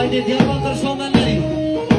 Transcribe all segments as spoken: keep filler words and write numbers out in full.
Haydi Diyarbakır şovmenleri.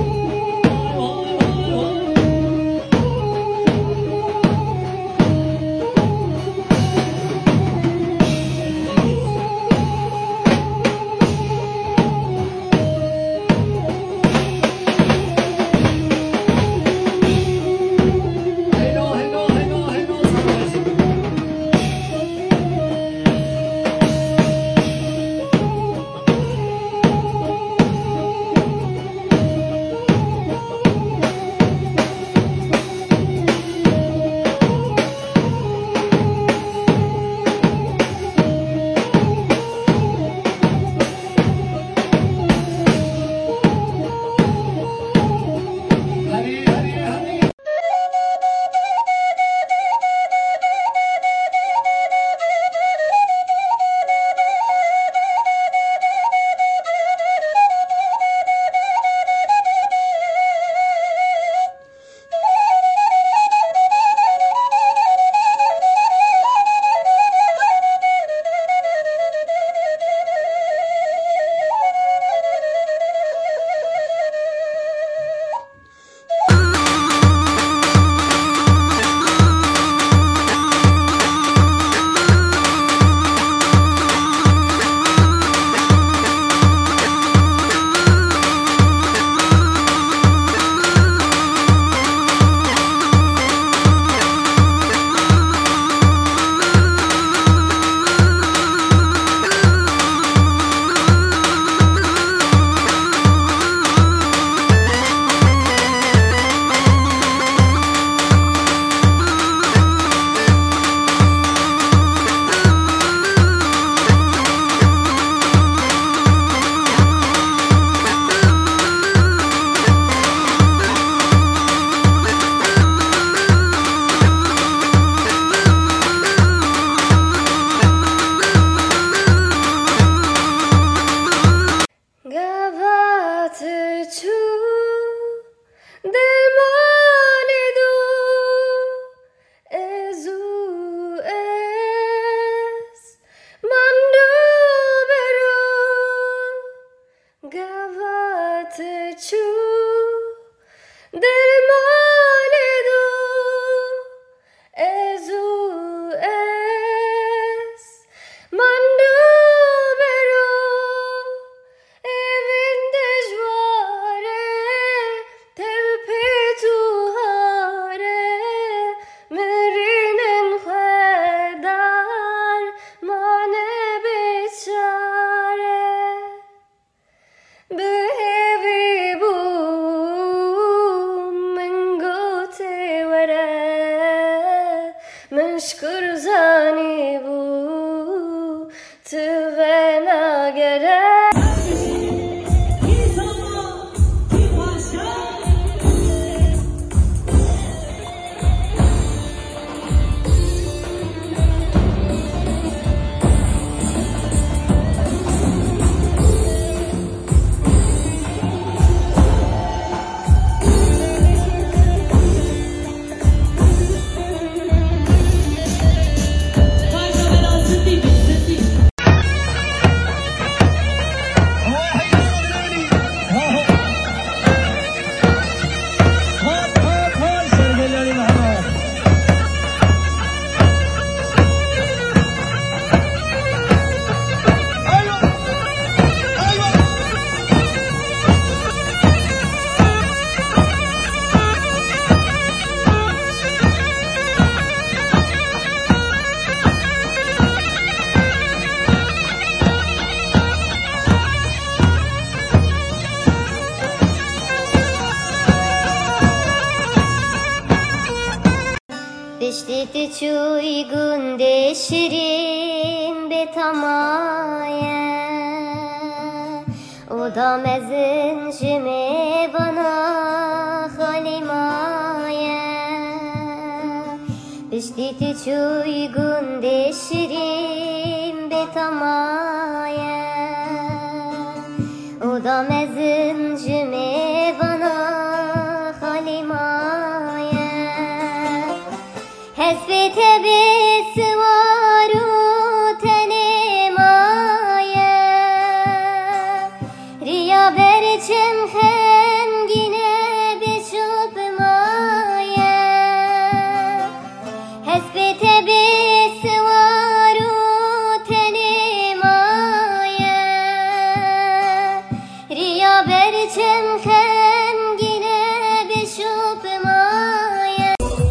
مشکر زنی بود تو و نگره Dişti çuy günde şirin betamaya O da mezin jime bana halimaya Dişti çuy günde şirin betamaya O da mezin jime bana halimaya حسبت به سوار و تن مایه ریا Riya berçem hengine beşup maya Hesbete besvaru tenimaya Riya berçem hengine beşup maya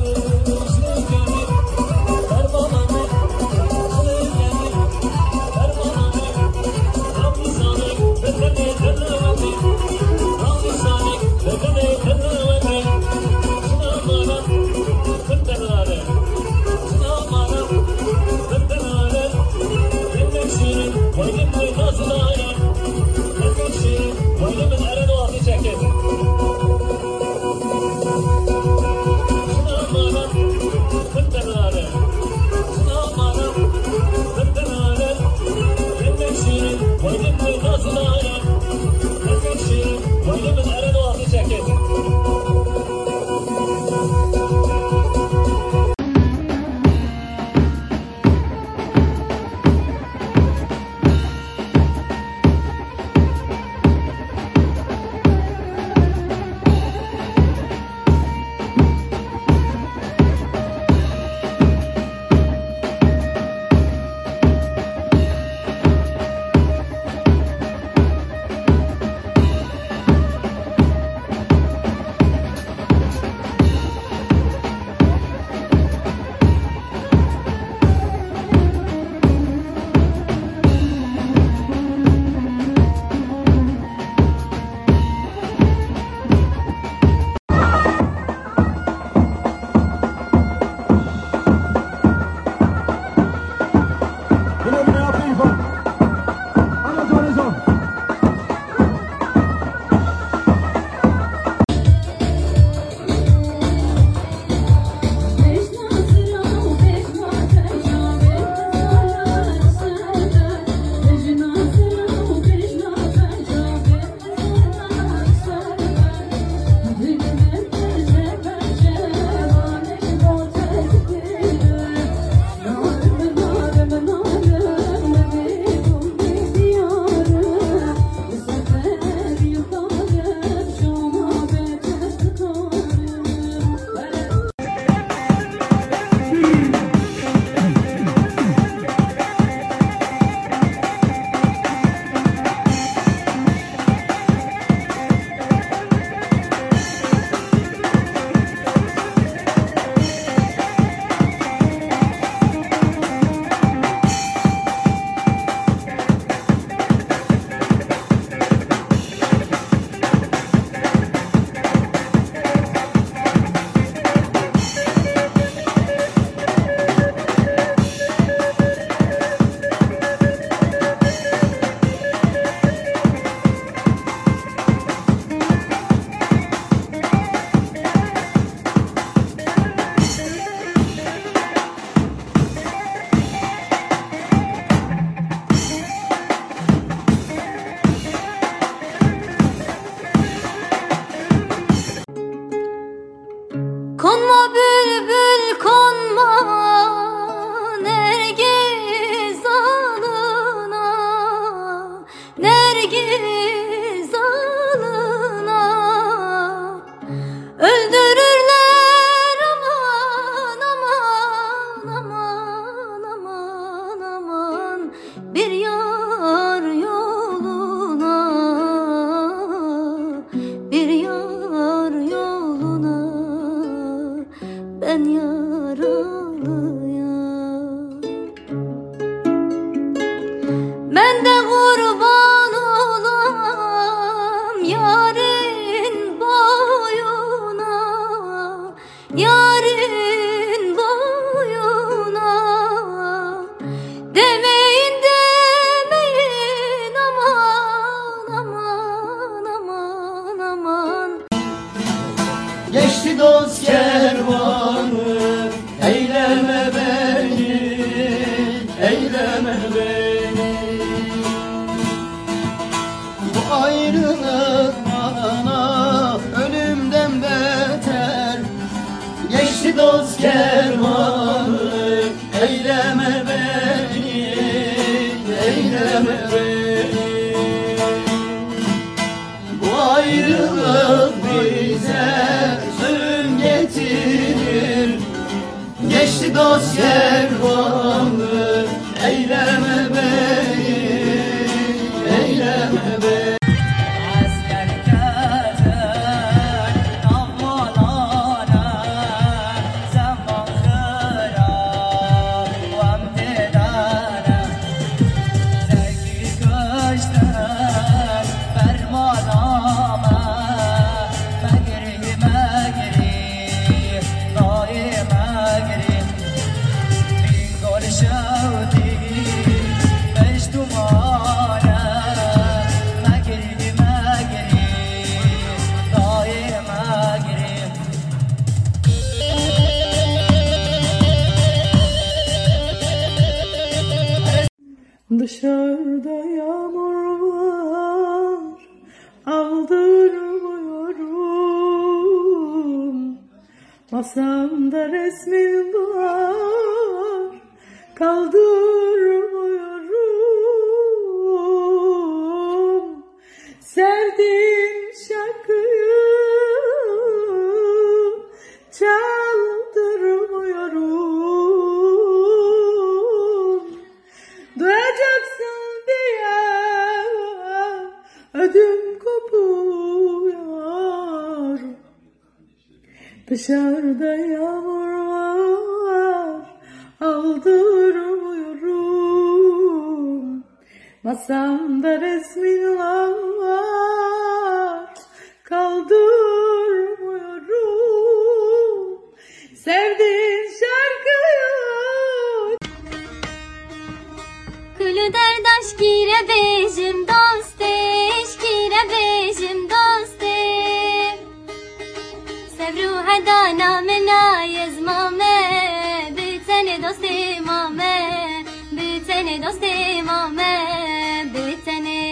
Konma bülbül konma Nergiz alına Nergiz alına Öldürürler aman aman aman aman aman Bir yar yoluna Bir yar yoluna Ben yaralıyım Ben de kurban olam Yarın boyuna Yarın boyuna Demeyin demeyin aman aman aman aman Geçti dost kervanı, eyleme beni, eyleme beni. Bu ayrılık bana ölümden beter. Geçti dost kervanı, eyleme beni, eyleme beni. Geçti dost kervanı, eyleme beni, eyleme beni. Dışarıda yağmur var, aldırmıyorum. Masamda resmin var, kaldırmıyorum. Sevdiğin şarkıyı çaldırmıyorum. Duyacaksın diye ödüm kopuyor. Dışarıda yağmur var, aldırmıyorum. Masamda resmin var, kaldırmıyorum. Sevdiğin şarkıyı. Kulü derdaş gire bejim dosteş, gire bejim dostem. Sevru hedana mena yezmame, bitene dostem ame, bitene dostem ame, bitene.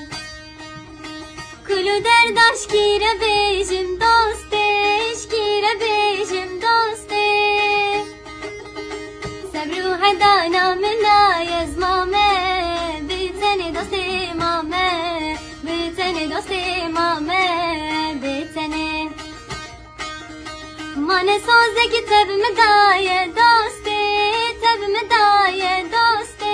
Kulü derdaş gire bejim dosteş, gire bejim dostem. Sevru hedana mena yezmame, bitene dostem ame, bitene dostem ame, bitene. Mane soze ki tebime daye doste, tebime daye doste.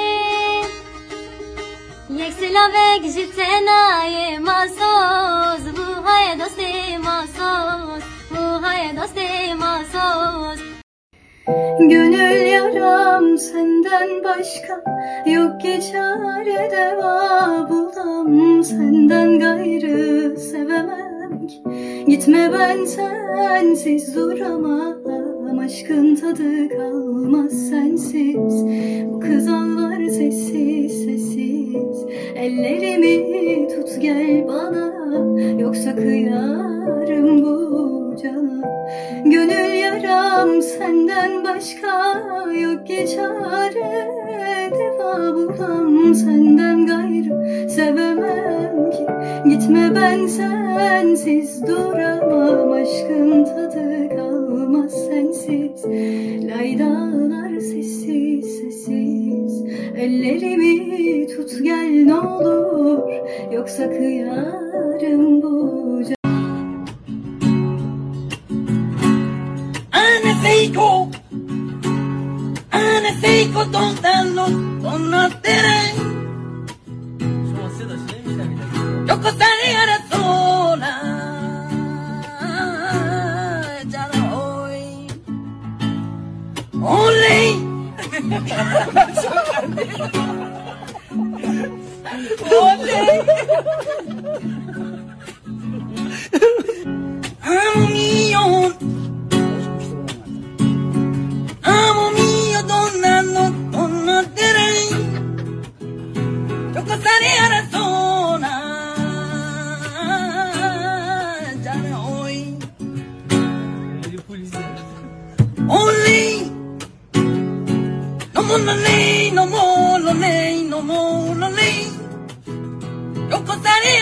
Yek silavek jitenaye masoz, bu haye doste masoz, bu haye doste masoz. Gönül yaram senden başka yok ki çare deva bulam, senden gayrı sevemem ki. Gitme ben sensiz duramam, aşkın tadı kalmaz sensiz. Bu kız ağlar sessiz sessiz, ellerimi tut gel bana, yoksa kıyarım bu cana. Gönül yaram senden başka yok ki çare deva bulam, senden gayrı sevemem ki. Gitme ben sensiz duramam, aşkın tadı kalmaz sensiz. Laydalar sessiz sessiz, ellerimi tut gel ne olur, yoksa kıyarım bu cana. Seiko, Ana Seiko, tontalo, tonatere. Yo costaría sola, ya no hoy. Oley. Oley. Amo millón. Amo mio donna, no, donna direi. Yo costaría la zona, ya no hoy. Only, no more, no ley, no more, no ley, no more, no ley. Yo costaría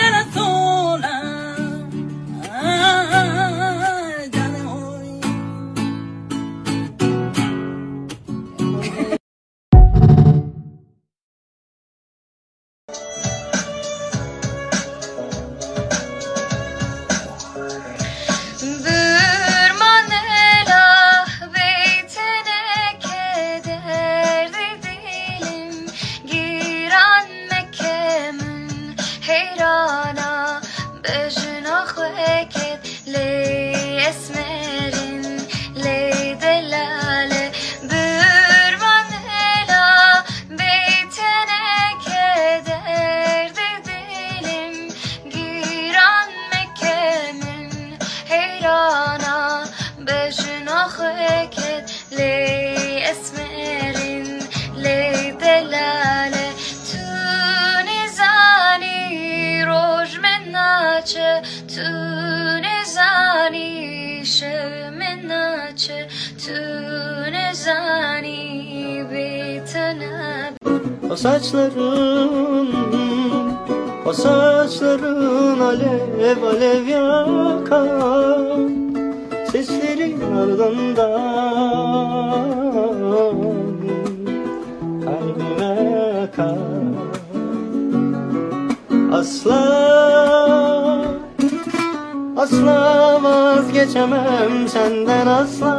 بجناحك لي اسمرين لي دلالة برمان هلا بيتنا كدرد دلم giran مكمن حيرانا بجناحك لي اسمرين لي دلالة تو نزانی شمناچه تو نزانی بیتنه O saçların, o saçların alev alev yakar, seslerin ardından kalbime akar. Asla, asla vazgeçemem senden asla.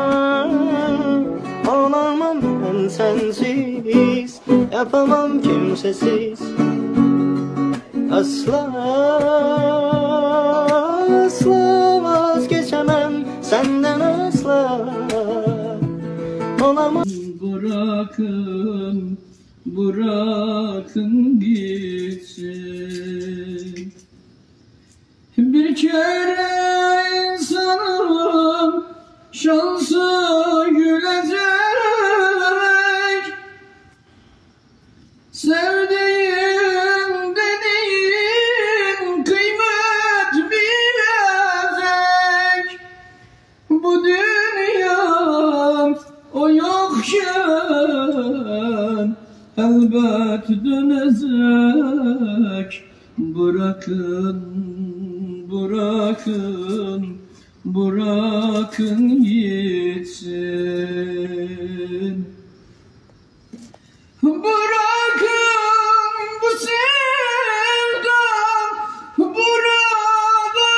Olamam ben sensiz, yapamam kimsesiz. Asla, asla vazgeçemem senden asla. Olamam. Bırakın, bırakın gitsin. Bir kere insanım şansı gülecek. Sevdiğim dediğim kıymet bilecek. Bu dünya o yokken elbet dönecek. Bırakın, bırakın, bırakın gitsin. Bırakın bu sevdam burada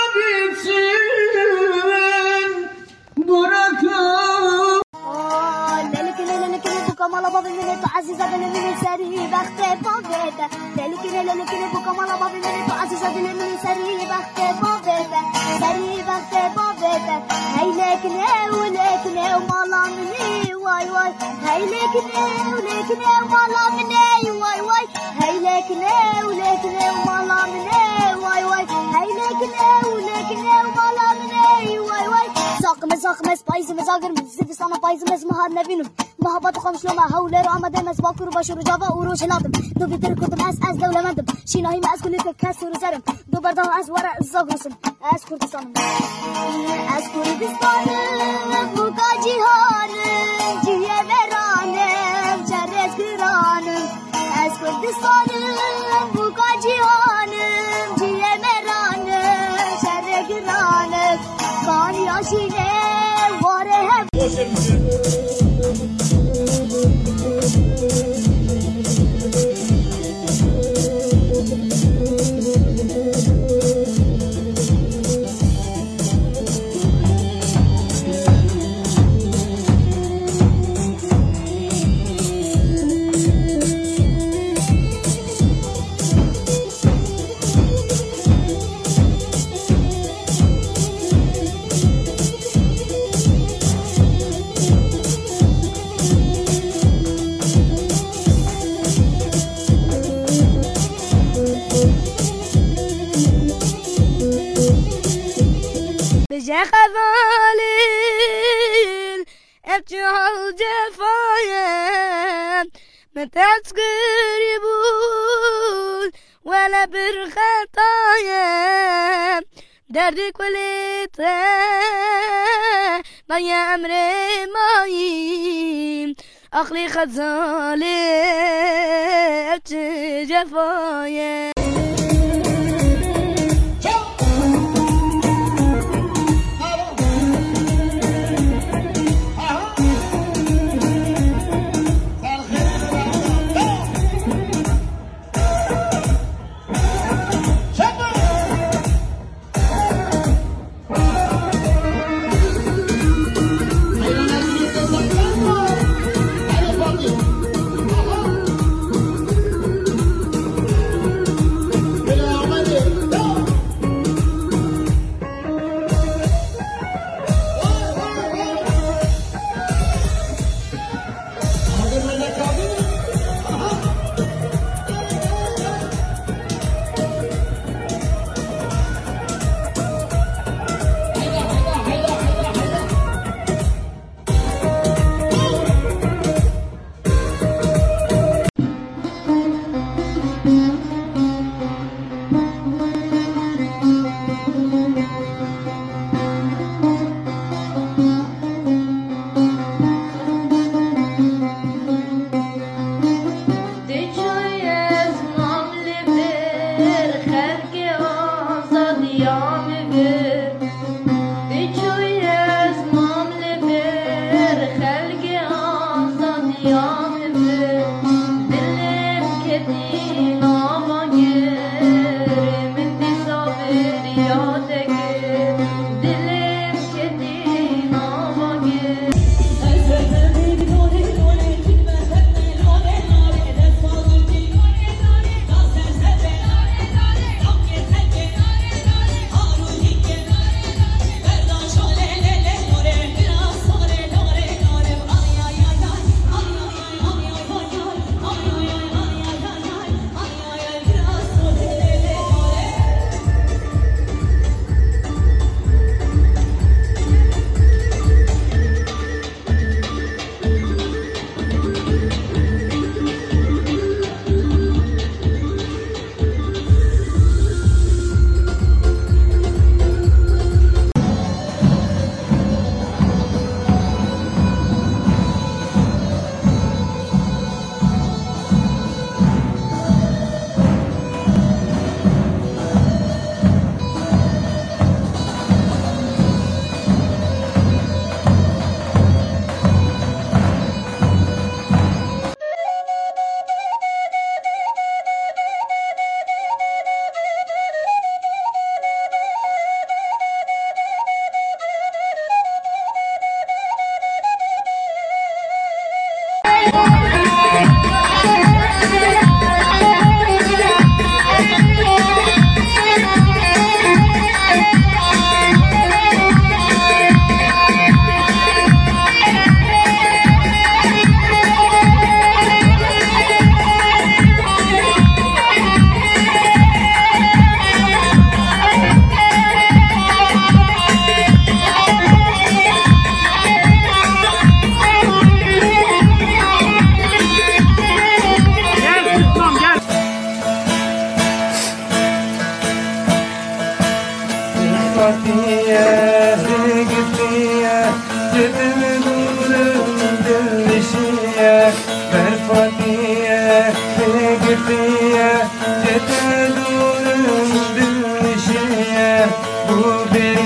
bitsin. Bırakın. ليلكن ليلكن بكمال بابي من تعزز بن من سري بخت بابيتا ليلكن ليلكن بكمال بابي من تعزز بن من سري بخت بابيتا سري بخت بابيتا هيلكن ولكن ومالا مني واي واي هيلكن ولكن ومالا مني واي واي هيلكن ولكن ومالا مني واي واي هيلكن ولكن ومالا مني واي واي زاقمز زاقمز بايزمز زاقرمز زفي sana بايزمز مهار نبينم محبت خمس لما هولر عمد مس باكر بشر جابا وروش لاتم دو بيتر كنت اس اس دولمندم شيناهي ما اس كل كسر زرم دو بردان اس ورا الزغرسم اس كردستانم اس كردستانم بوكا جيهانم جيه برانم جرز گرانم اس كردستانم بوكا جيهانم جيه برانم جرز گرانم كان ياشينه واره بجا خذالين ابتعال جفايا متى تقربون ولا برخطايا دردك وليتا ضيع أمري مايم أخلي خذالي ابتعال جفايا Fatih'e gittiye Gitme durun dillişiye Ver Fatih'e gittiye Gitme durun dillişiye Bu bir